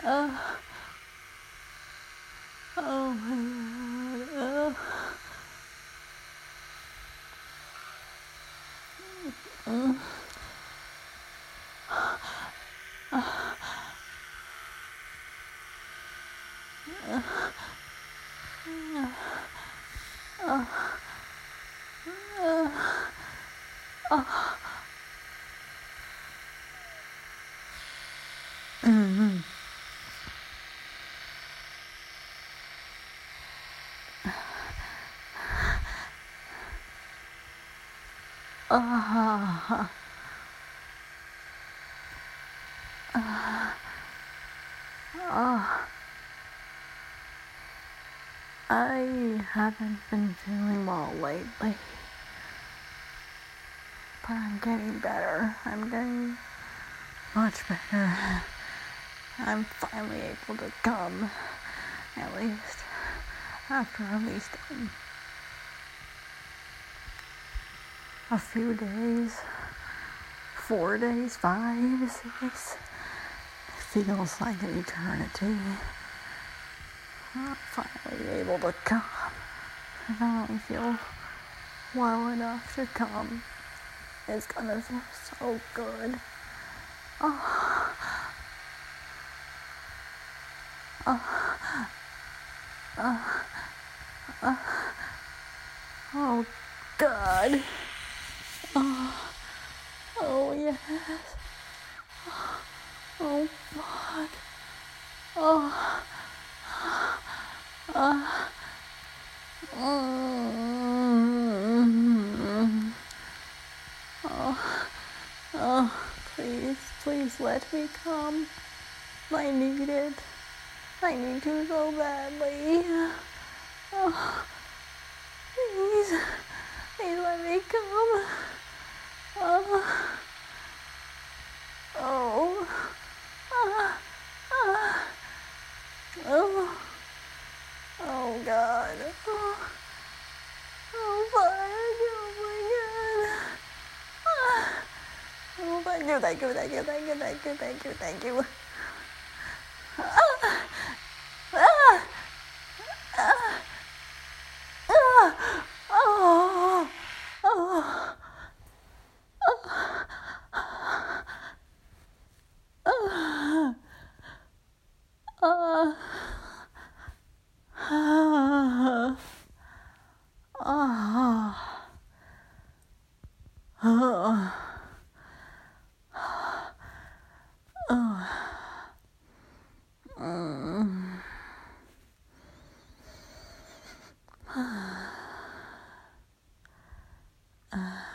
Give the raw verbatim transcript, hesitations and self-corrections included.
Uh, oh my god. Uh, mm, uh, uh, uh, uh, uh, mm, uh, uh, uh, I haven't been feeling well lately, but I'm getting better. I'm getting much better. I'm finally able to come, at least, after at least um, a few days, four days, five, six. It feels like an eternity. I'm finally able to come. I finally feel well enough to come. It's gonna feel so good. Oh, oh, oh, oh, oh God. Oh, oh yes. Oh fuck. Oh, uh, mm, oh, oh, please, please let me come. I need it. I need to so badly. Oh, please, please let me come. Oh, oh, ah, ah, oh, oh God. Oh, oh fuck, oh my God. Ah, oh, thank you, thank you, thank you, thank you, thank you, thank you, thank you. Ah, ah, ah, ah, oh, oh, ah, ah, ah, ah, ah, mm, ah.